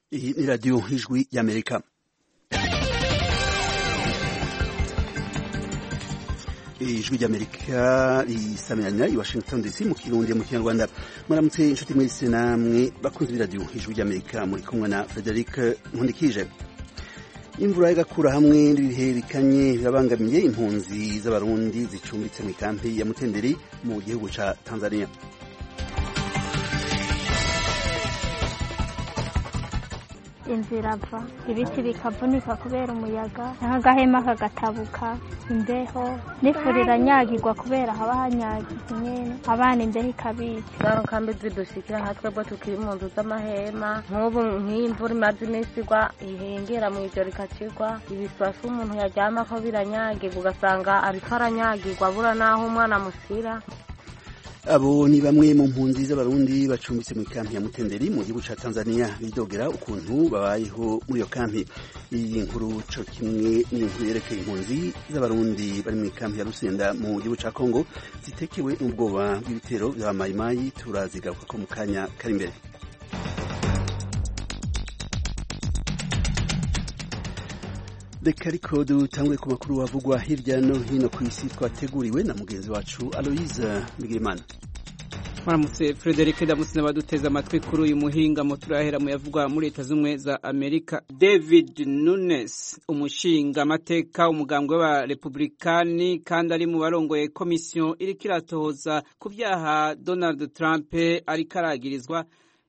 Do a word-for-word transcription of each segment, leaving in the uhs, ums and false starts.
Iyi ni radiyo y'ijwi y'Amerika. Ijwi ry'Amerika risamirana i Washington D C mu Kirundi mu Kinyarwanda. Muramutse inshuti mwese namwe bakunze b'iradiyo ijwi ry'Amerika, muri kumwe na Frederic Nkundikije. Imvura igakura hamwe n'ibihe bikanye birabangamiye impunzi z'abarundi zicumbitse mu kampi ya Mutenderi mu gihugu ca Tanzania. Inzira ava ibiti bikavunika kubera umuyaga, nk'agahema kagatabuka, imbeho n'ifurira nyagirwa kubera haba hanyagiye nyene, abana imbeho ikabica. Zaro kambi zidushikira nka twebwe tukiri mu nzu z'amahema, nk'ubu nk'imvura imaze iminsi igwa ihengera mu ijoro ikacigwa, ibiswasu umuntu yaryamako biranyagirwa ugasanga ariko aranyagirwa abura n'aho umwana amusira. Abo ni bamwe mu mpunzi z'abarundi bacumbitse mu kampi ya Mutenderi mu gihugu ca Tanzania, bidogera ukuntu babayeho muri iyo kampi. Iyi nkuru co kimwe n'inkuru yerekeye impunzi z'abarundi bari mu kampi ya Rusenda mu gihugu ca Kongo zitekewe n'ubwoba bw'ibitero vya mayimayi turazigaruka ko mu kanya kari imbere. Reka ariko dutangure ku makuru wavugwa hirya no hino ku isi twateguriwe na mugenzi wacu Aloise Migimana. Maramutse Frederic Damutse n'abaduteza amatwi kuri uyu muhinga mu turahera mu yavugwa muri Leta Zumwe za Amerika. David Nunes, umushinga amateka umugambwe wa Republikani kandi ari mu barongoye komisiyo iriko iratohoza ku byaha Donald Trump ariko aragirizwa,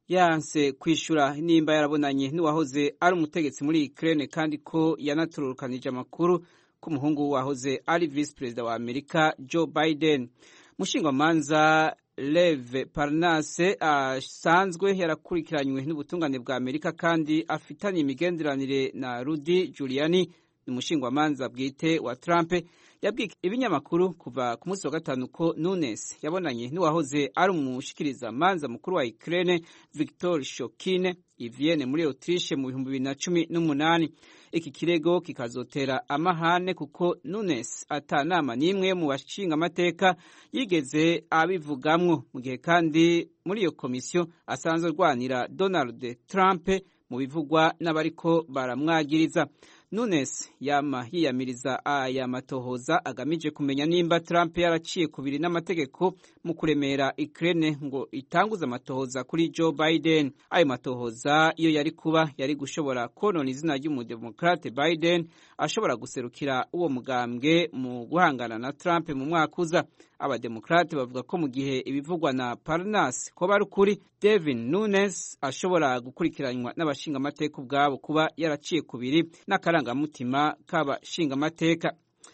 yanse kwishura nimba yarabonanye n'uwahoze ari umutegetsi muri Ukraine kandi ko yanaturukanije amakuru ku muhungu wahoze ari vice president wa Amerika Joe Biden. Mushingwamanza Lev Parnase asanzwe yarakurikiranywe n'ubutungane bwa Amerika kandi afitanye imigenderanire na Rudy Giuliani, ni mushingwamanza bwite wa Trump, yabwiye ibinyamakuru kuva ku munsi wa gatanu ko Nunes yabonanye n'uwahoze ari umushikiriza manza mukuru wa Ukraine Viktor Shokin i Vienne muri Autriche mu bihumbi bibiri na cumi n'umunani. Iki kirego kikazotera amahane kuko Nunes atanama n'imwe mu bashinga amateka yigeze abivugamwo, mu gihe kandi muri iyo komisiyo asanzwe rwanira Donald Trump mu bivugwa n'abariko baramwagiriza. Nunes yama yiyamiriza aya matohoza agamije kumenya nimba Trump yaraciye kubiri n'amategeko mu kuremera Ukraine ngo itanguza amatohoza kuri Joe Biden. Ayo matohoza iyo yari kuba yari gushobora konona izina ry'umudemokrate Biden ashobora guserukira uwo mugambwe mu guhangana na Trump mu mwaka uza. Abademokrate bavuga ko mu gihe ibivugwa na Parnas ko bari ukuri, David Nunes ashobora gukurikiranywa n'abashinga amateka ubwabo kuba yaraciye kubiri n'akarangamutima k'abashinga amateka.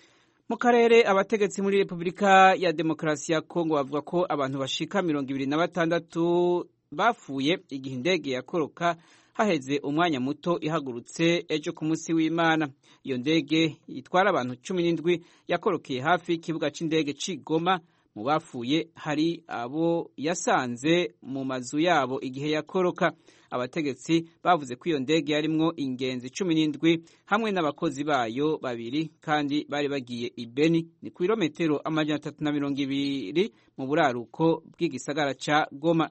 Mu karere, abategetsi muri Republika ya Demokarasi ya Kongo bavuga ko abantu bashika mirongo ibiri na batandatu bafuye igihe indege yakoroka haheze umwanya muto ihagurutse ejo ku munsi w'Imana. Iyo ndege itwara abantu cumi n'indwi yakorokeye hafi y'ikibuga c'indege c'i Goma. Mu bafuye hari abo yasanze mu mazu yabo igihe yakoroka. Abategetsi bavuze ko iyo ndege yarimwo ingenzi cumi n'indwi hamwe n'abakozi bayo babiri kandi bari bagiye i Beni, ni ku birometero amajana atatu na mirongo ibiri mu buraruko bw'igisagara ca Goma.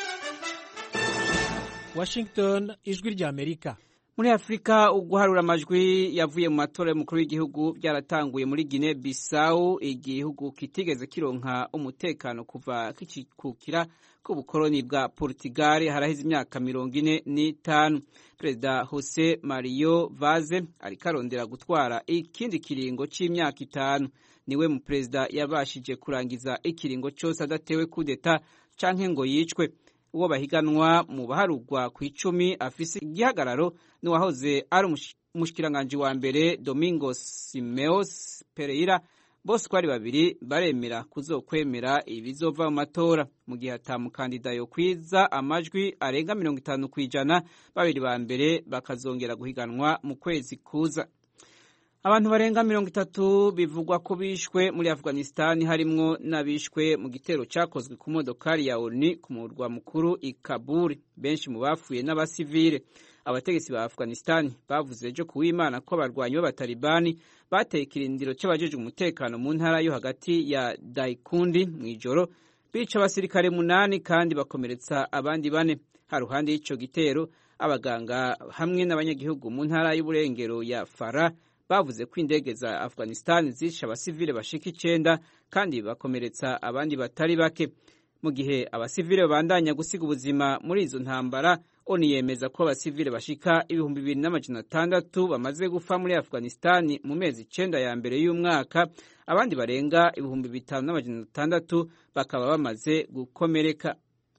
Washington, ijwi rya Amerika. Muri Afrika, uguharura amajwi yavuye mu matora y'umukuru w'igihugu byaratanguye muri Guinea Bissau, igihugu kitigeze kironka umutekano kuva kikikukira ku bukoloni bwa Portugal haraheze imyaka mirongo ine n'itanu. Perezida Jose Mario Vaz ariko arondera gutwara ikindi kiringo c'imyaka itanu. Niwe mu perezida yabashije kurangiza ikiringo cyose adatewe kudeta canke ngo yicwe. Uwo bahiganwa mu baharugwa ku icumi afise igihagararo n'uwahoze ari umushikiranganje wa mbere Domingos Simeos Pereira. Bose ko ari babiri baremera kuzokwemera ibizova mu matora, mu gihe atamukandida yo kwiza amajwi arenga mirongo itanu kwijana. Babiri ba mbere bakazongera guhiganwa mu kwezi kuza. Abantu barenga mirongo itatu bivugwa ko bishwe muri Afghanistan, harimwo n'abishwe mu gitero cyakozwe ku modokari ya ONU ku murwa mukuru i Kabul. Benshi mu bafuye n'abasivile. Abategetsi ba Afghanistan bavuze ejo ku w'Imana ko abarwanyi b'abatalibani bateye ikirindiro cy'abajeje umutekano mu ntara yo hagati ya Daikundi mu ijoro, bica abasirikare munani kandi bakomeretsa abandi bane. Haruhande y'ico gitero, abaganga hamwe n'abanyagihugu mu ntara y'uburengero ya Farah bavuze ko indege za Afghanistan zishe abasivile bashika icenda kandi bakomeretsa abandi batari bake. Mu gihe abasivile babandanya gusiga ubuzima muri izo ntambara, ONU yemeza ko abasivile bashika ibihumbi bibiri n'amajana atandatu bamaze gupfa muri Afghanistan mu mezi icenda ya mbere y'umwaka, abandi barenga ibihumbi bitanu n'amajana atandatu bakaba bamaze gukomereka.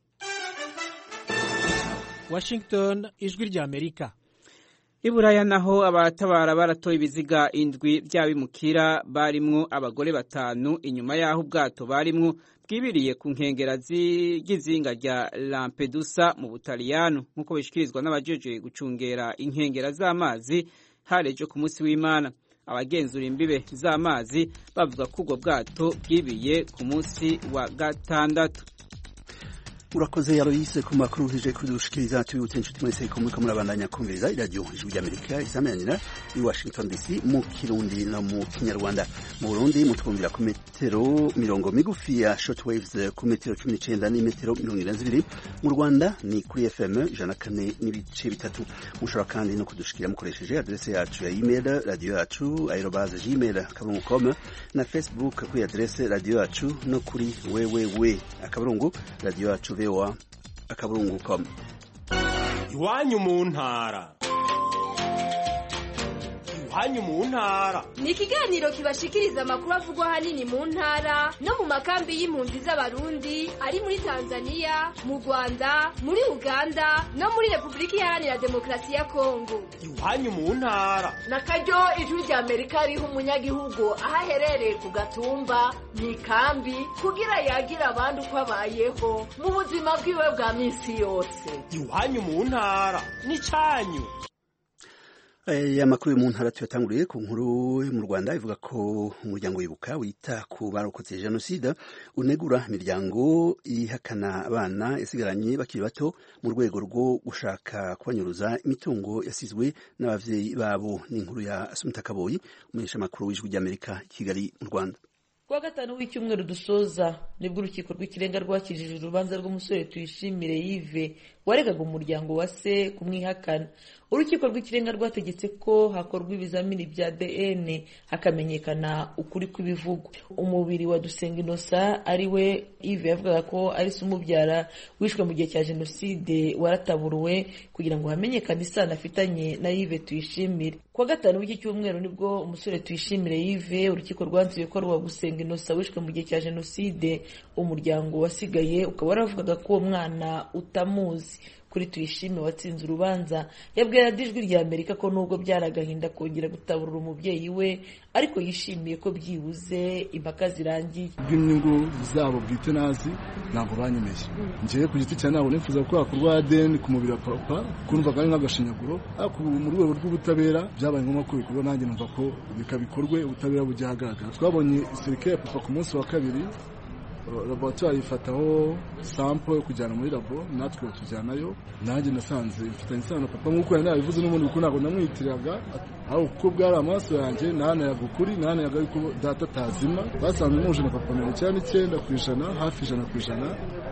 Washington, ijwi rya Amerika. Iburaya naho abatabara baratoye ibiziga indwi by'abimukira barimwo abagore batanu inyuma yaho ubwato barimwo bwibiriye ku nkengera z'igizinga rya Lampedusa mu Butaliyano, nk'uko bishikirizwa n'abajeje gucungera inkengera z'amazi harejo ku munsi w'Imana. Abagenzura imbibe z'amazi bavuga ko ubwo bwato bwibiye ku munsi wa gatandatu. Urakoze Aloise ku makuru hije kudushikiriza tubibutse inshuti mwese ko muriko murabandanya kumviriza iradiyo ijwi ry'Amerika isamanira i Washington D C mu Kirundi no mu Kinyarwanda. Mu Burundi mutwumvira ku metero mirongo migufi ya shortwaves ku metero cumi n'icenda n'imetero mirongo ine na zibiri. Mu Rwanda ni kuri F M ijana na kane n'ibice bitatu. Mushobora kandi no kudushikira mukoresheje adresse yacu ya email radio yacu arobase gmail akaburungu com na Facebook kuri adresse radio yacu no kuri www akaburungu radio yacu wa akaburungu com. Iwanyu mu ntara. Iwanyu mu ntara ni ikiganiro kibashikiriza amakuru avugwa hanini mu ntara no mu makambi y'impunzi z'abarundi ari muri Tanzania, mu Rwanda, muri Uganda no muri Republika Iharanira Demokarasi ya Kongo. Iwanyu mu ntara nakaryo ijwi rya Amerika riha umunyagihugu aho aherereye ku gatumba mu ikambi kugira yagira abandi uko abayeho mu buzima bwiwe bwa minsi yose. Iwanyu mu ntara ni canyu. Aya makuru mu ntara tuyatanguriye ku nkuru mu Rwanda ivuga ko umuryango wibuka wita ku barokotse genocide unegura imiryango ihakana abana yasigaranye bakiri bato mu rwego rwo gushaka kubanyuruza imitungo yasizwe n'abavyeyi babo. Ni inkuru ya Asumta Kaboyi umunyesha makuru w'ijwi ry'Amerika Kigali mu Rwanda. Kuwa gatanu w'icyumweru dusoza nibwo urukiko rw'ikirenga rwakijije urubanza rw'umusore Tuyishimire Yves waregaga umuryango wa se kumwihakana. Urukiko rw'ikirenga rwategetse ko hakorwa ibizamini bya D N hakamenyekana ukuri kw'ibivugwa. Umubiri wa Dusenga Innocent ari we Yves yavugaga ko ari se umubyara wishwe mu gihe cya jenoside warataburuwe kugira ngo hamenyekane isano afitanye na Yves Tuyishimire. Kuwa gatanu w'iki cyumweru nibwo umusore Tuyishimire Yves urukiko rwanzuye ko rwa Gusenga Innocent wishwe mu gihe cya jenoside umuryango wasigaye ukaba waravugaga ko uwo mwana utamuzi. Kuri Tuyishime watsinze urubanza yabwira Ijwi rya Amerika ko nubwo byaragahinda kongera gutaburura umubyeyi we ariko yishimiye ko byibuze impaka zirangiye. Bw'inyungu zabo bwite nazi ntabwo banyemeje. Ngiye ku giti cyane ntabwo nifuza ko hakorwa D N ku mubiri wa papa kumva kandi nk'agashinyaguro ariko mu rwego rw'ubutabera byabaye ngombwa ko bikorwa nanjye numva ko bikabikorwe ubutabera bujya ahagaragara. Twabonye isirikare ya papa ku munsi wa kabiri laboratoire ifataho sample yo kujyana muri labo natwe tujyanayo nanjye nasanze mfitanye isano papa nk'uko yari yabivuze n'umuntu kuko ntabwo namwitiraga aho kuko bwari amaso yanjye nahanayaga ukuri nahanayaga yuko data tazima basanze muje na papa mirongo icyenda n'icyenda ku ijana hafi ijana ku ijana.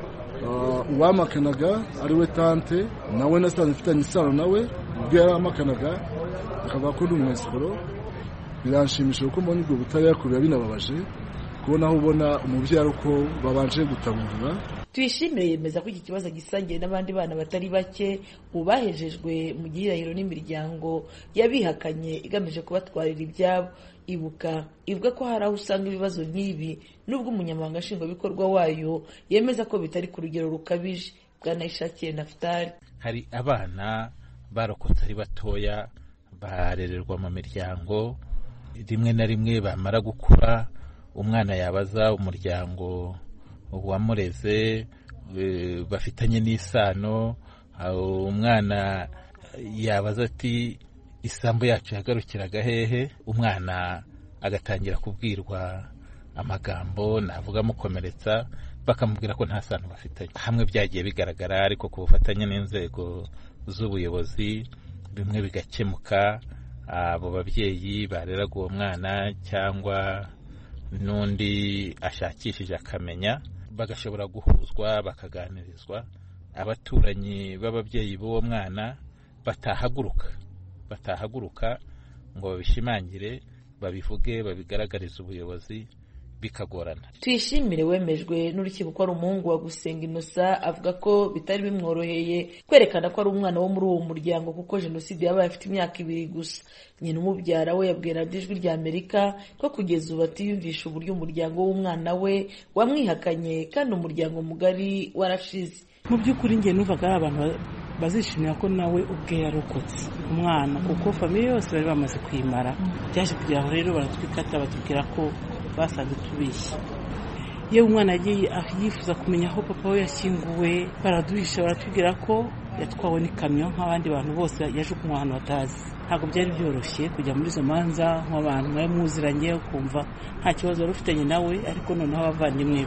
Uwamakanaga ari we tante nawe nasanze mfitanye isano nawe ubwo yari amakanaga akavuga ko ndi umwesikoro. Biranshimisha kuko mbona ubwo butabera kubira binababaje kubona aho ubona umubyeyi uko babanje gutaburura. Tuyishimire yemeza ko iki kibazo gisangiye n'abandi bana batari bake ubahejejwe mu gihirahiro n'imiryango yabihakanye igamije kubatwarira ibyabo. Ibuka ivuga ko hari aho usanga ibibazo nk'ibi nubwo umunyamabanga nshingwabikorwa wayo yemeza ko bitari ku rugero rukabije. Bwanayishakiye Naftali: hari abana barokotse ari batoya barererwa mu miryango, rimwe na rimwe bamara gukura umwana yabaza umuryango wamureze bafitanye n'isano, umwana yabaza ati isambu yacu yagarukiraga hehe, umwana agatangira kubwirwa amagambo navuga amukomeretsa bakamubwira ko nta sano bafitanye. Hamwe byagiye bigaragara ariko ku bufatanye n'inzego z'ubuyobozi bimwe bigakemuka, abo babyeyi bareraga uwo mwana cyangwa n'undi ashakishije akamenya bagashobora guhuzwa bakaganirizwa. Abaturanyi b'ababyeyi b'uwo mwana batahaguruka batahaguruka ngo babishimangire babivuge babigaragariza ubuyobozi bikagorana. Tuyishimire wemejwe n'urukiko ko ari umuhungu wa Gusenga Innocent avuga ko bitari bimworoheye kwerekana ko ari umwana wo muri uwo muryango kuko jenoside yabaye afite imyaka ibiri gusa. Nyina umubyara we yabwira Ijwi rya Amerika ko kugeza ubu atiyumvisha uburyo umuryango w'umwana we wamwihakanye kandi umuryango mugari warashize. Mu by'ukuri njye numvaga ari abantu bazishimira ko nawe ubwe yarokotse umwana kuko famiye yose bari bamaze kwimara. Byaje kugira ngo rero baratwikata batubwira ko basaga tubishye. Yewe umwana yagiye yifuza kumenya aho papa we yashyinguwe, baraduhisha baratubwira ko yatwawe n'ikamyo nk'abandi bantu bose yajukunywe ahantu batazi. Ntabwo byari byoroshye kujya muri izo manza nk'abantu mwari muziranye ukumva nta kibazo wari ufitanye nawe, ariko noneho abavandimwe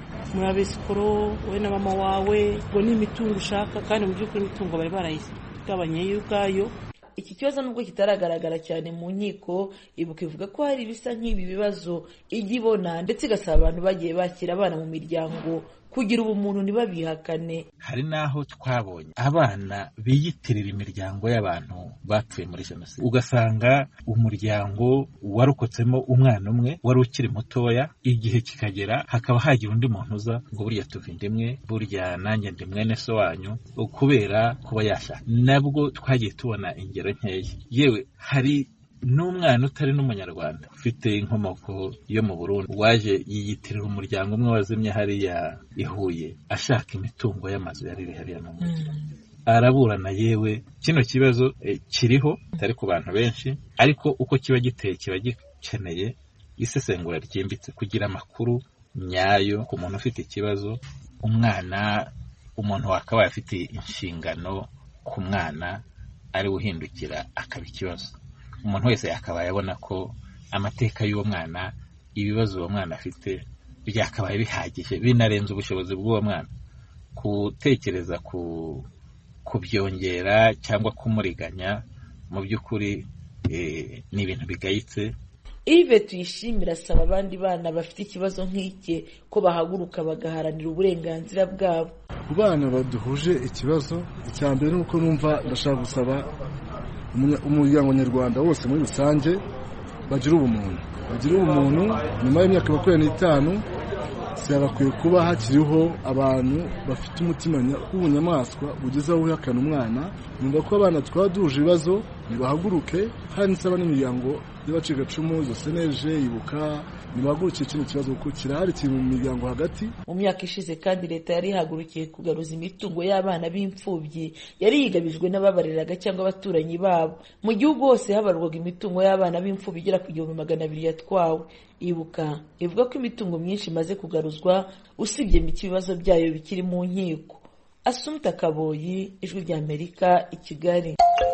murabisikoro we na mama wawe ngo ni imitungo ushaka, kandi mu by'ukuri imitungo bari barayigabanye y'ubwayo. Iki kibazo nubwo kitaragaragara cyane mu nkiko, Ibuka ivuga ko hari ibisa nk'ibi bibazo ijya ibona ndetse igasaba abantu bagiye bakira abana mu miryango kugira ubumuntu ntibabihakane. Hari naho twabonye abana biyitirira imiryango y'abantu bapfuye muri jenoside, ugasanga umuryango warokotsemo umwana umwe wari ukiri mutoya, igihe kikagera hakaba hagira undi muntu uza ngo burya tuva indimwe, burya nanjye ndi mwene so wanyu, kubera kuba yashaka. Nabwo twagiye tubona ingero nkeya. Yewe hari n'umwana utari n'umunyarwanda ufite inkomoko yo mu Burundi waje yiyitirira umuryango umwe wazimye hariya i Huye ashaka imitungo y'amazu yari hariya mu mujyi. Araburana. Yewe kino kibazo eh, kiriho atari ku bantu benshi, ariko uko kiba giteye kiba gikeneye isesengura ryimbitse kugira amakuru nyayo ku muntu ufite ikibazo. Umwana umuntu wakabaye afite inshingano ku mwana ari uhindukira akaba ikibazo. Umuntu wese yakabaye abona ko amateka y'uwo mwana, ibibazo uwo mwana afite byakabaye bihagije binarenze ubushobozi bw'uwo mwana. Kutekereza ku kubyongera cyangwa kumuriganya mu by'ukuri eh, ni ibintu bigayitse. Ive Tuyishimira asaba abandi bana bafite ikibazo nk'iki ko bahaguruka bagaharanira uburenganzira bwabo. Ku bana baduhuje ikibazo, icya mbere nuko numva ndashaka gusaba umuryango nyarwanda wose muri rusange bagira ubumuntu bagira ubumuntu nyuma y'imyaka makumyabiri n'itanu byagakwiye kuba hakiriho abantu bafite umutima w'ubunyamaswa ugeze aho uhakana umwana. Numva ko abana twaba duhuje ibibazo nibahaguruke, kandi nsaba n'imiryango y'abacikacumu zose neje Ibuka nibahagurukiye kino kibazo kuko kirahari kiri mu miryango hagati. Mu myaka ishize kandi leta yari ihagurukiye kugaruza imitungo y'abana b'imfubyi yari yigabijwe n'ababareraga cyangwa abaturanyi babo. Mu gihugu hose habarwaga imitungo y'abana b'imfubyi igera ku gihumbi magana abiri yatwawe. Ibuka ivuga ko imitungo myinshi imaze kugaruzwa usibye mike ibibazo byayo bikiri mu nkiko. Assumpta Kaboyi, Ijwi rya Amerika, i Kigali.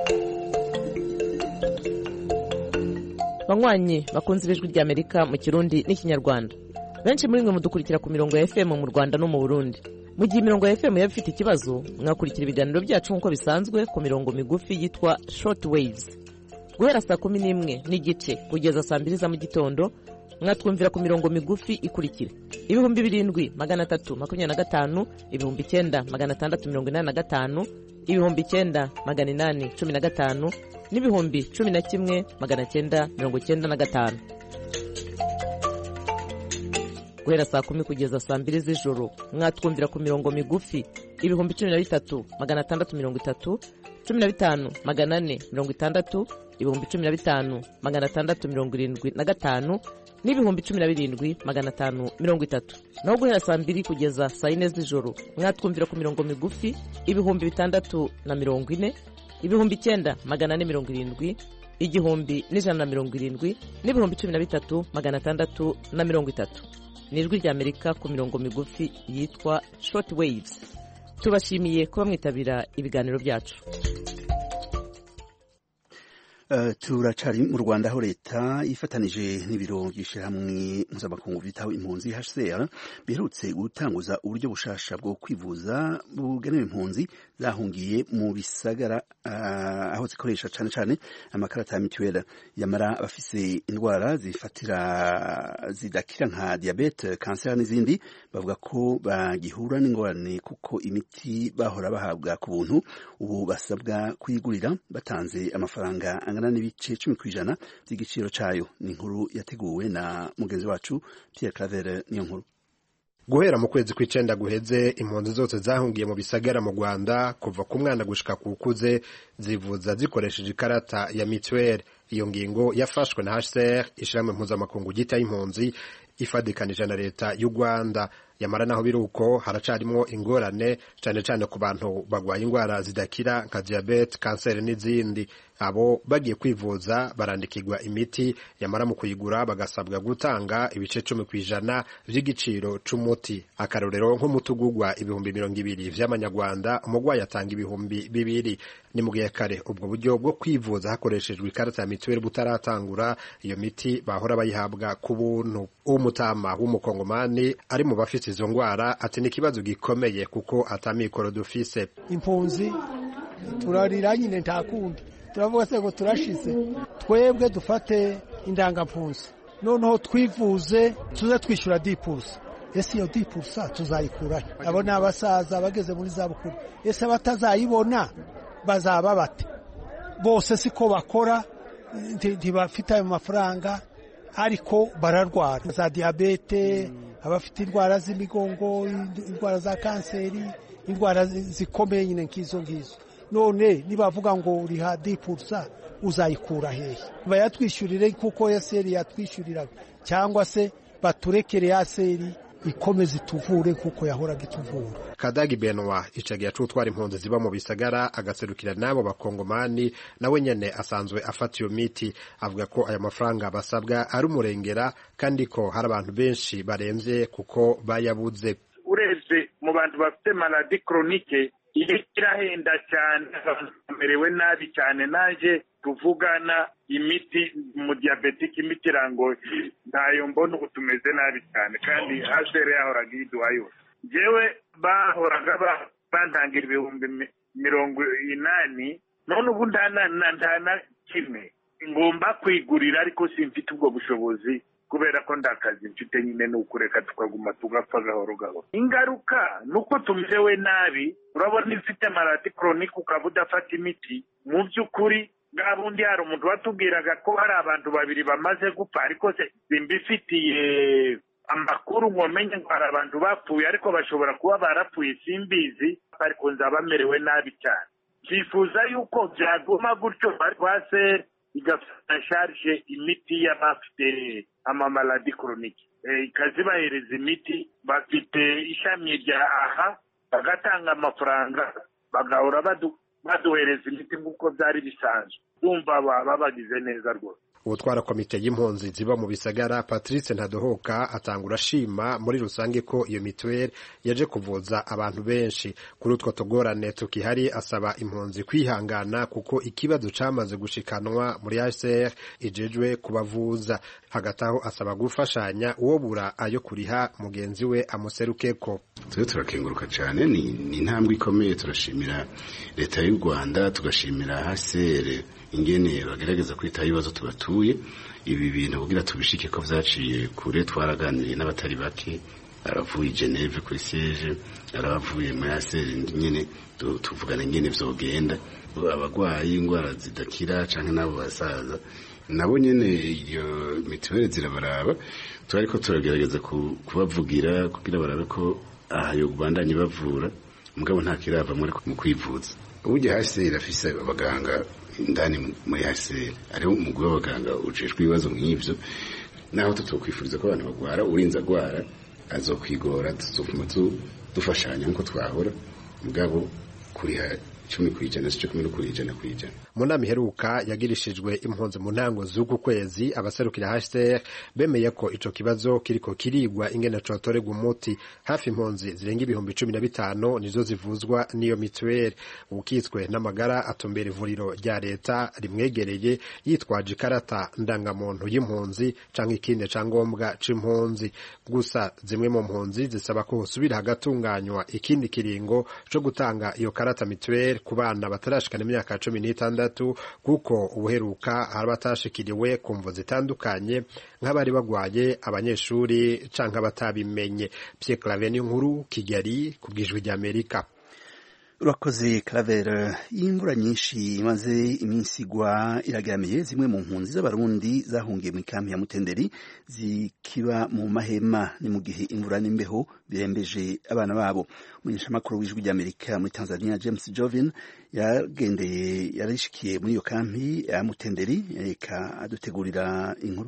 Banywanyi bakunze Ijwi rya Amerika mu Kirundi n'Ikinyarwanda, benshi muri mwe mudukurikira ku mirongo ya F M mu Rwanda no mu Burundi. Mu gihe imirongo ya F M yaba ifite ikibazo, mwakurikira ibiganiro byacu nk'uko bisanzwe ku mirongo migufi yitwa short waves. Guhera saa kumi n'imwe n'igice kugeza saa mbiri za mu gitondo, mwatwumvira ku mirongo migufi ikurikira: ibihumbi birindwi magana atatu makumyabiri na gatanu, ibihumbi icyenda magana atandatu mirongo inani na gatanu, ibihumbi icyenda magana inani cumi na gatanu, n'ibihumbi cumi na kimwe magana cyenda mirongo cyenda na gatanu. Guhera saa kumi kugeza saa mbiri z'ijoro, mwatwumvira ku mirongo migufi: ibihumbi cumi na bitatu magana atandatu mirongo itatu, cumi na bitanu magana ane mirongo itandatu, ibihumbi cumi na bitanu magana atandatu mirongo irindwi na gatanu, n'ibihumbi cumi na birindwi magana atanu mirongo itatu. Naho guhera saa mbiri kugeza saa yine z'ijoro, mwatwumvira ku mirongo migufi: ibihumbi bitandatu na mirongo ine, ibihumbi icyenda magana ane mirongo irindwi, igihumbi n'ijana na mirongo irindwi, n'ibihumbi cumi na bitatu magana atandatu na mirongo itatu. Ni Ijwi rya Amerika ku mirongo migufi yitwa short waves. Tubashimiye kuba mwitabira ibiganiro byacu. Uh, turacari mu Rwanda aho leta ifatanije n'ibiro by'ishirahamwe mpuzamakungu bitaho impunzi H C R biherutse gutanguza uburyo bushasha bwo kwivuza bugenewe impunzi zahungiye mu bisagara uh, aho zikoresha cane cane amakarata ya mituweli yamara abafise indwara zifatira zidakira nka diabete, kanseri n'izindi bavuga ko bagihura n'ingorane kuko imiti bahora bahabwa ku buntu ubu basabwa kuyigurira batanze amafaranga angana n'ibice cumi kw'ijana by'igiciro cayo. Ni inkuru yateguwe na mugenzi wacu Pierre Claver. Niyo nkuru guhera mu kwezi kw'icenda guheze impunzi zose zahungiye mu bisagara mu Rwanda kuva ku mwana gushika ku kuze zivuza zikoresheje ikarata ya mituweli. Iyo ngingo yafashwe na H C R ishirahamwe mpuzamakungu gita impunzi ifadikanije na leta y'u Rwanda. Yamara naho biruko haracarimwo ingorane cane cane ku bantu bagwaye ingwara zidakira nka diabete, kanseri n'izindi. Abo bagiye kwivuza barandikirwa imiti, yamara mu kuyigura bagasabwa gutanga ibice cumi kw'ijana vy'igiciro c'umuti. Akarorero nk'umutugugwa ibihumbi mirongo ibiri vy'amanyarwanda umugwayi atanga ibihumbi bibiri. Ni mu gihe kare ubwo buryo bwo kwivuza hakoreshejwe ikarata ya mituweli butaratangura, iyo miti bahora bayihabwa ku buntu. Umutama w'umukongomani ari mu bafite izo ngwara ati ni ikibazo gikomeye kuko atamikoro dufise. Impunzi turarira nyine nta kundi, turavuga se ngo turashize, twebwe dufate indangampunzi noneho twivuze tuze twishyura dipusa. Ese iyo dipusa tuzayikurahe? Abo ni abasaza bageze muri za bukuru, ese batazayibona bazaba bate? Bose siko bakora, ntibafite ayo mafaranga ariko bararwara za diabete, abafite indwara z'imigongo, indwara za kanseri, indwara zikomeye nyine nkizo ngizo. None nibavuga ngo uriha dipusa uzayikura hehe? Bayatwishyurire kuko yaseri yatwishyuriraga, cyangwa se baturekere yaseri ikomeze ituvure kuko yahoraga ituvura. Kadagi Benoit icagiye acutwara impunzi ziba mu bisagara agaserukira nabo bakongomani, nawe nyene asanzwe afata iyo miti. Avuga ko aya mafaranga basabwa ari umurengera kandi ko hari abantu benshi baremvye kuko bayabuze. Ureze mu bantu bafite maladi chronique irahenda cyane, bamerewe nabi cyane. Naje tuvugana imiti mu diabetic imiti rango ndayo mbona uko tumeze nabi cyane kandi hasere yahoraga iduha yose. Jewe bahoraga bantangira ibihumbi mirongo inani, none ubu ndana ndana kimwe ngomba kwigurira ariko simfite ubwo bushobozi kubera ko ndakazi mfite nyine n'ukureka tukaguma tugapfa gahoro gahoro. Ingaruka nuko tumerewe nabi, urabona ifite maladi chronique ukaba udafata imiti. Mu by'ukuri gabundi hari umuntu watubwiraga ko hari abantu babiri bamaze gupfa, ariko se simbifitiye amakuru ngo menye ngo hari abantu bapfuye, ariko bashobora kuba barapfuye simbizi, ariko nzaba merewe nabi cyane. Twifuza yuko byaguma gutyo barwase igafata charge imiti y'abafite amamaladi chronique, ikazibahereza imiti. Bafite ishami rya aha bagatanga amafaranga bagahora badu baduhereza imiti nk'uko byari bisanzwe. Umva baba bagize neza rwose. Utwara komite y'impunzi ziba mu bisagara Patrice Ntadohoka atangura shima muri rusange ko iyo mituweli yaje kuvuza abantu benshi. Kuri utwo tugorane tukihari asaba impunzi kwihangana kuko ikibazo camaze gushikanwa muri H C R ijejwe kubavuza. Hagati aho asaba gufashanya uwo bura ayo kuriha mugenzi we amuserukeko. Twe turakenguruka cyane, ni intambwe ikomeye. Turashimira leta y'u Rwanda, tugashimira H C R ingene bagerageza kwitaho ibibazo tubatuye. Ibi bintu kugira tubishike ko vyaciye kure, twaraganiriye n'abatari bake, aravuye Geneve kuri siege, aravuye muri H C R nyene tuvugana ingene vyogenda. Abagwayi ingwara zidakira canke nabo basaza nabo nyene iyo mituweli zirabaraba, turariko turagerageza kubavugira kugira barabe ko ayo bandanye bavura, mugabo nta kirava muri mu kwivuza. Uburyo H C R afise abaganga indani muri H C R, ariho umugwi w'abaganga ujejwe ibibazo nk'ivyo, naho tutokwifuriza ko abantu bagwara urinza gwara azokwigora, tuzofuma dufashanya nkuko twahora, mugabo kuriha cumi kwijana sico kumwe no kwijana kwijana. Mu nama iheruka yagirishijwe impunzi mu ntango z'uku kwezi abaserukira H C R bemeye ko ico kibazo kiriko kirigwa ingene cotorega umuti. Hafi impunzi zirenga ibihumbi cumi na bitanu nizo zivuzwa n'iyo mituweli. Ukitswe n'amagara atumbera ivuriro rya leta rimwegereye yitwaje ikarata ndangamuntu y'impunzi canke ikindi cangombwa c'impunzi. Gusa zimwe mu mpunzi zisaba ko hosubira hagatunganywa ikindi kiringo co gutanga iyo karata mituweli ku bana batarashikana imyaka cumi n'itandatu kuko ubuheruka hari batashikiriwe ku mvo zitandukanye nk'abari bagwaye, abanyeshuri canke abatabimenye. Pierre Claver nkuru Kigali ku bw'ijwi ry'Amerika. Urakoze Claver. Imvura nyinshi imaze iminsi igwa iragaramiye zimwe mu mpunzi z'abarundi zahungiye mu kampi ya Mutenderi zikiba mu mahema. Ni mu gihe imvura n'imbeho birembeje abana babo. Umunyeshamakuru w'ijwi ry'Amerika muri Tanzania James Jovin yagendeye yarishikiye muri iyo kampi ya Mutenderi eka adutegurira inkuru.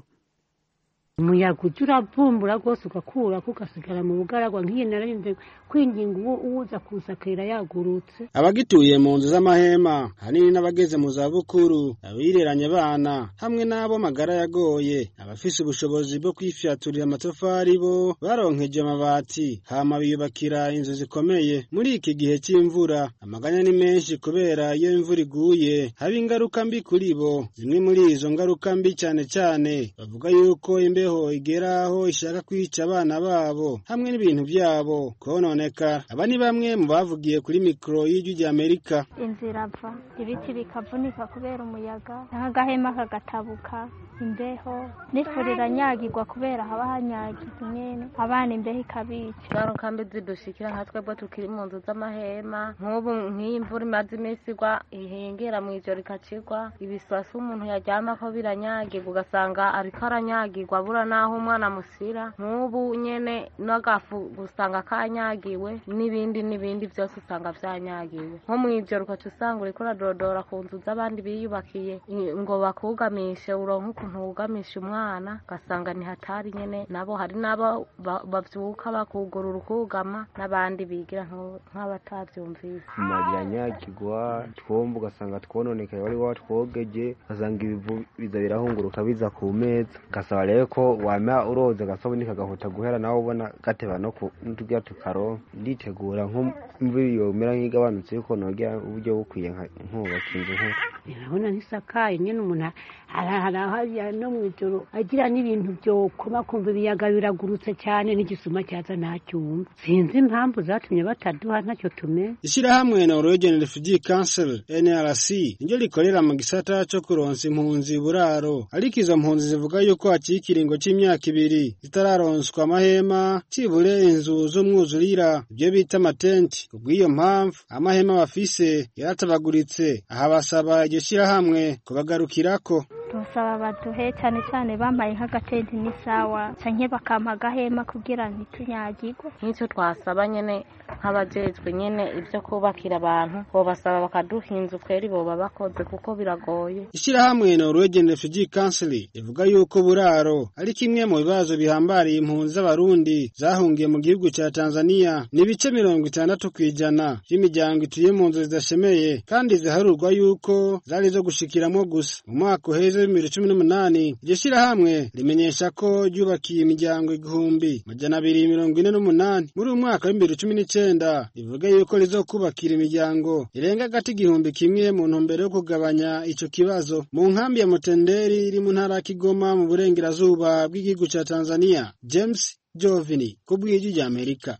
Umuyaga ujya uravumbura rwose ugakura kugasigara mu bugaragwa nk'iyi narayumve kwinginga uwo uza kusakira yagurutse. Abagituye mu nzu z'amahema hanini n'abageze mu zabukuru, abireranye abana hamwe n'abo magara yagoye, abafise ubushobozi bwo kwifyaturira amatafari bo baronkeje amabati hama biyubakira inzu zikomeye. Muri iki gihe c'imvura amaganya ni menshi kubera iyo imvura iguye haba ingaruka mbi kuri bo. Zimwe muri izo ngaruka mbi cyane cyane bavuga yuko imbe igeraho ishaka kwica abana babo hamwe n'ibintu byabo kononeka. Aba ni bamwe mu bavugiye kuri mikro y'ijwi ry'Amerika. Inzira ava ibiti bikavunika kubera umuyaga n'agahema kagatabuka, imbeho n'ifurira nyagirwa kubera haba hanyagize nyene abana imbeho ikabica. Ngaruka mbi zidushikira nka twebwe tukiri mu nzu z'amahema. Nk'ubu nk'iyi mvura imaze iminsi igwa ihengera mu ijoro ikacigwa, ibiswasu umuntu yaryama ko biranyagirwa ugasanga ariko aranyagirwa bura naho umwana musira. Nk'ubu nyene n'agafu gusanga kanyagiwe n'ibindi n'ibindi byose usanga vyanyagiwe. Nko mu ijoro ukaca usanga uriko uradodora ku nzu z'abandi biyubakiye ngo bakugamishe uronke ukuntu wugamisha umwana ugasanga ni hatari nyene. Nabo hari n'abo bavyuka bakugurura ukugama n'abandi bigira nk'abatavyumvise. Magira nyagirwa twomba ugasanga twononekaye wari watwogeje ugasanga ibivu biza birahunguruka biza ku meza. Gasaba rero ko wama uroza gasabuni kagahuta guhera nawe ubona gateba no kutugira tukaro. Nditegura nk'imvura yomera nk'igabanutse yuko nogira uburyo bukwiye nkubaka inzu nko urabona ntisakaye nyene umuntu harahari no mwijoro agira n'ibintu byo koma kumva ibiyaga biragurutse cyane n'igisuma cyaza ntacyumva. Sinzi impamvu zatumye bataduha ntacyo tume. Ishirahamwe na Norwegian Refugee Council N R C niryo rikorera mu gisata cyo kuronsa impunzi buraro, ariko izo mpunzi zivuga yuko hakiri ikiringo c'imyaka ibiri zitararonswa amahema cibure inzu z'umwuzurira ibyo bita amatenti. Kubw'iyo mpamvu amahema bafise yaratabaguritse. Aha basaba iryo shirahamwe kubagarukirako. Tusaba baduhe cyane cyane bambaye nk'agatenti n'isawa canke bakampa agahema kugira ntitunyagirwe. Nk'icyo twasaba nyene nk'abajejwe nyene ibyo kubakira abantu bo basaba bakaduha inzu kweri boba bakoze kuko biragoye. Ishirahamwe Norwegian Refugee Council ivuga yuko buraro ari kimwe mu bibazo bihambariye impunzi z'abarundi zahungiye mu gihugu ca Tanzania. Ni bice mirongo itandatu kwijana y'imiryango ituye mu nzu zidashemeye kandi ziharurwa yuko zari zo gushikiramo gusa. Mu mwaka uheze bibiri cumi n'umunani iryo shirahamwe rimenyesha ko ryubakiye imiryango igihumbi majana abiri mirongo ine n'umunani. Muri uyu mwaka w'ibibiri cumi n'icenda rivuga yuko rizokubakira imiryango irenga agati igihumbi kimwe mu ntumbero yo kugabanya ico kibazo. Mu nkambi ya Mutenderi iri mu ntara Kigoma mu burengerazuba bw'igihugu ca Tanzania. James Jovini ku bw'ijwi ry'Amerika.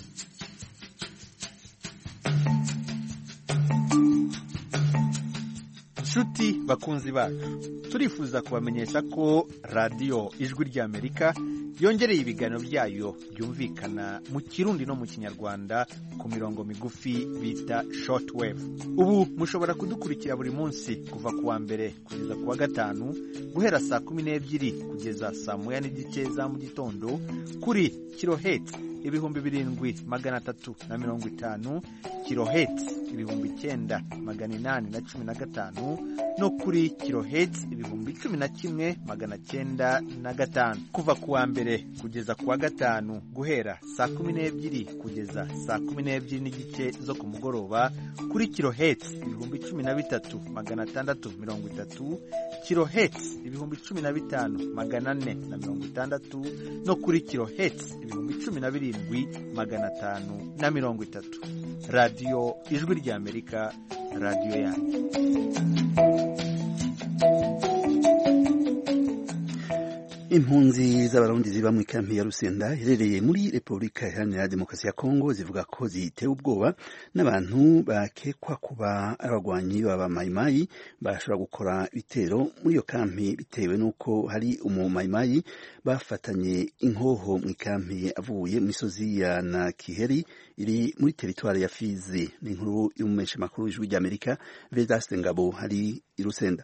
Nshuti bakunzi bacu, turifuza kubamenyesha ko radiyo ijwi ry'Amerika yongereye ibiganiro byayo byumvikana mu Kirundi no mu Kinyarwanda ku mirongo migufi bita shortwave. Ubu mushobora kudukurikira buri munsi kuva kuwa mbere kugeza kuwa gatanu guhera saa kumi n'ebyiri kugeza saa moya n'igice za mu gitondo kuri kilohertz ibihumbi birindwi magana atatu na mirongo itanu, kilohertz ibihumbi icyenda magana inani na cumi na gatanu no kuri kilohertz ibihumbi cumi na kimwe magana cyenda na gatanu. Kuva kuwa mbere kugeza kuwa gatanu guhera saa kumi n'ebyiri kugeza saa kumi n'ebyiri n'igice zo ku mugoroba kuri kilohertz ibihumbi cumi na bitatu magana atandatu mirongo itatu, kilohertz ibihumbi cumi na bitanu magana ane na mirongo itandatu no kuri kilohertz ibihumbi cumi na birindwi magana atanu na mirongo itatu. Radiyo Ijwi ry'Amerika, radiyo yanyu. Impunzi z'abarundi ziba mu ikampi ya Rusenda iherereye muri Repubulika Iharanira Demokarasi ya Kongo zivuga ko zitewe ubwoba n'abantu bakekwa kuba abagwanyi baba mayimayi bashobora gukora ibitero muri iyo kampi bitewe n'uko hari umumayimayi bafatanye inkoho mu ikampi avuye mu misozi ya Nakiheri iri muri teritwari ya Fizi. Ni inkuru y'umumenyesha makuru w'Ijwi ry'Amerika Vedaste Ngabo hari i Rusenda.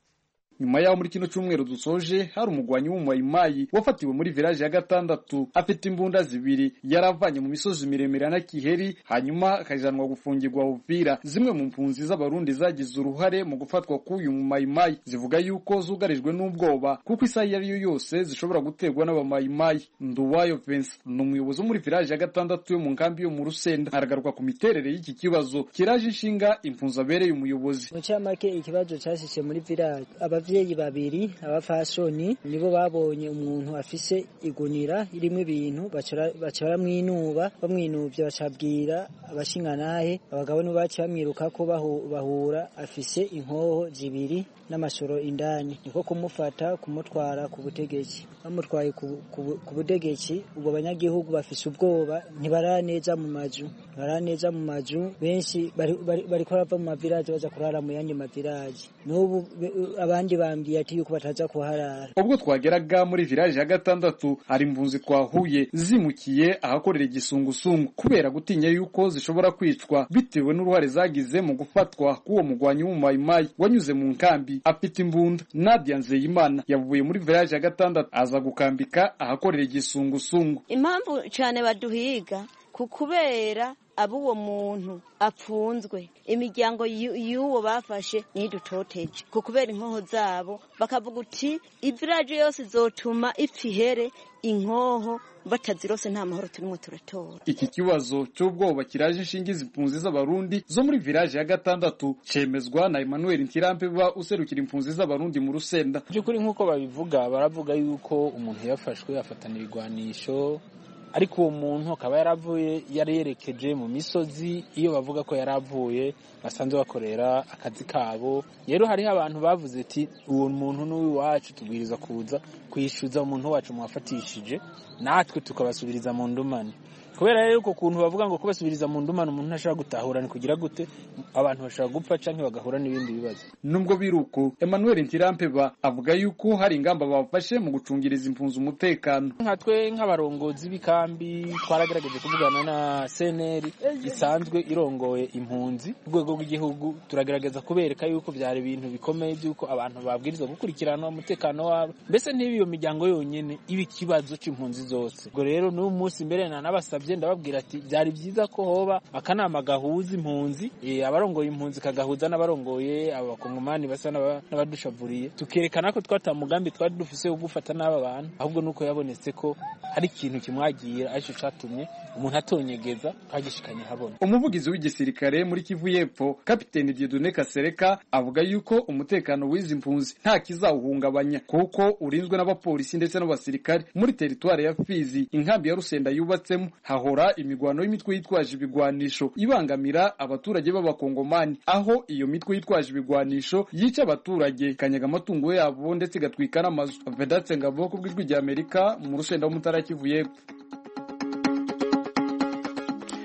Nyuma yaho muri kino cyumweru dusoje hari umugwanyi w'umumayimayi wafatiwe muri village ya gatandatu afite imbunda zibiri yaravanye mu misozi miremire na Kiheri hanyuma akajanwa gufungirwa Uvira. Zimwe mu mpunzi z'abarundi zagize uruhare mu gufatwa k'uyu mumayimayi zivuga yuko zugarijwe n'ubwoba kuko isaha yari yo yose zishobora guterwa n'abamayimayi. Nduwayo Vincent ni umuyobozi muri village ya gatandatu yo mu nkambi yo mu Rusenda aragaruka ku miterere y'iki kibazo kiraje inshinga impunzi abereye umuyobozi. Mu cyamake ikibazo cyashishe muri village abavyeyi babiri abafashoni nibo babonye umuntu afise igunira irimo ibintu bacara mwinuba bamwinuvye bacabwira abashinganahe abagabo no baci bamwiruka ko bahura afise inkoho zibiri n'amashoro indani niko kumufata kumutwara ku butegetsi bamutwaye ku butegetsi ubwo banyagihugu bafise ubwoba ntibaraneza mu maju baraneza mu maju benshi bari ko bava mu mavirage baza kurara mu yandi mavirage n'ubu abandi bambwiye ati yuko bataza kuharara. Ubwo twageraga muri village ya gatandatu hari impunzi twahuye zimukiye ahakorera igisungusungu kubera gutinya yuko zishobora kwicwa bitewe n'uruhare zagize mu gufatwa k'uwo mugwanyi w'umumayimayi wanyuze mu nkambi afite imbunda. Nadia Nzeyimana yavuye muri village ya gatandatu aza gukambika ahakorera igisungusungu. Impamvu cyane baduhiga kukubera abuwo muntu apfunzwe imiryango y'uwo bafashe nidutoteje kukubera inkoho zabo bakavuga uti ivillage yose zotuma ipfihere inkoho batazirose nta mahoro turimo turatora. Iki kibazo cy'ubwoba kiraje inshingi z'impunzi z'abarundi zo muri village ya gatandatu cemezwa na Emmanuel Ntirampe ba userukira impunzi z'abarundi mu Rusenda. Byukuri nkuko babivuga baravuga yuko umuntu yafashwe afatana ibigwanisho ariko uwo muntu akaba yaravuye yari yerekeje mu misozi iyo bavuga ko yaravuye basanzwe bakorera akazi kabo. Rero hariho abantu bavuze ati uwo muntu n'uwi wacu tubwiriza kuza kwishyuza umuntu wacu mwafatishije natwe tukabasubiriza mu ndumane. Kubera rero uko kuntu bavuga ngo kubasubiriza mu ndumane umuntu ntashaka gutahura ni kugira gute abantu bashaka gupfa canke bagahura n'ibindi bibazo. Nubwo biruko Emmanuel Ntirampe ba avuga yuko hari ingamba bafashe mu gucungiriza impunzi umutekano. Nkatwe nk'abarongozi b'ikambi twaragerageje kuvugana na C N L isanzwe irongoye impunzi urwego rw'igihugu turagerageza kubereka yuko byari ibintu bikomeye byuko abantu babwirizwa gukurikirana umutekano wabo mbese ntibiyo miryango yonyene ibi kibazo c'impunzi zose. Ubwo rero n'uyu munsi mbere na nabasabye ndababwira ati byari byiza ko hoba akanama gahuza impunzi e, abarongoye impunzi kagahuza n'abarongoye abakongomani basa n'abadushavuriye tukerekana ko twatamugambi twari dufise wo gufata n'aba bantu ahubwo nuko yabonetse ko hari ikintu kimwagira aricyo catumye umuntu atonyegeza kagishikanye habona. Umuvugizi w'igisirikare muri Kivu y'Epfo Kapiteni Dieudonné Kasereka avuga yuko umutekano w'izi mpunzi nta kizawuhungabanya kuko urinzwe n'abapolisi ndetse n'abasirikare muri teritwari ya Fizi. Inkambi ya Rusenda yubatsemo hahora imigwano y'imitwe yitwaje ibigwanisho ibangamira abaturage b'abakongomani aho iyo mitwe yitwaje ibigwanisho yica abaturage kanyaga amatungo yabo ndetse gatwika n'amazu. Vedatse Ngabo ku bw'Ijwi ry'Amerika mu Rusenda w'Umutara Kivu y'Epfo.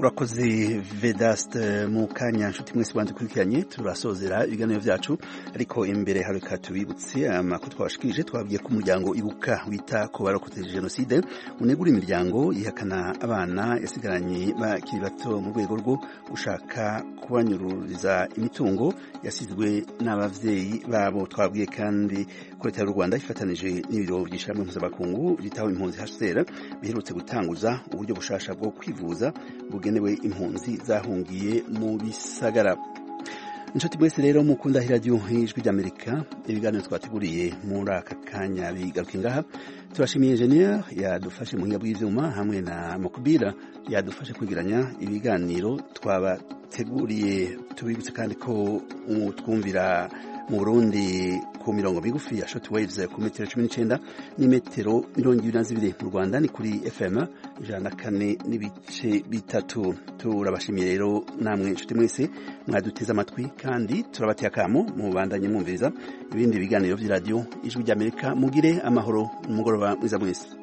urakoze Vedaste mu kanya nshuti mwese bandukurikiranye turasozera ibiganiro vyacu ariko imbere hareka tubibutse amakuru twabashikije twabwiye ku muryango ibuka wita ko barokotse genocide unegura imiryango ihakana abana yasigaranye bakiri bato mu rwego rwo gushaka kubanyururiza imitungo yasizwe n'abavyeyi babo. Twabwiye kandi ko leta y'u Rwanda ifatanije n'ibiro by'ishyirahamwe mpuzamakungu bitaho impunzi H C R biherutse gutanguza uburyo bushasha bwo kwivuza bugenewe impunzi zahungiye mu bisagara. Inshuti mwese rero mukunda radio Ijwi ry'Amerika, ibiganiro twateguriye muri aka kanya bigaruka ngaha. Turashimiye engineer yadufashe mu bw'ivyuma hamwe na Makubira yadufashe kwigiranya ibiganiro twabateguriye. Tubibutse kandi ko twumvira mu Burundi ku mirongo migufi ya shortwaves ku metero cumi n'icenda n'imetero mirongo ibiri na zibiri, mu Rwanda ni kuri F M ijana na kane n'ibice bitatu. Turabashimiye rero namwe inshuti mwese mwaduteze amatwi kandi turabateye akamo mu bandanye mwumviriza ibindi biganiro by'iradio Ijwi ry'Amerika. Mugire amahoro n'umugoroba mwiza mwese.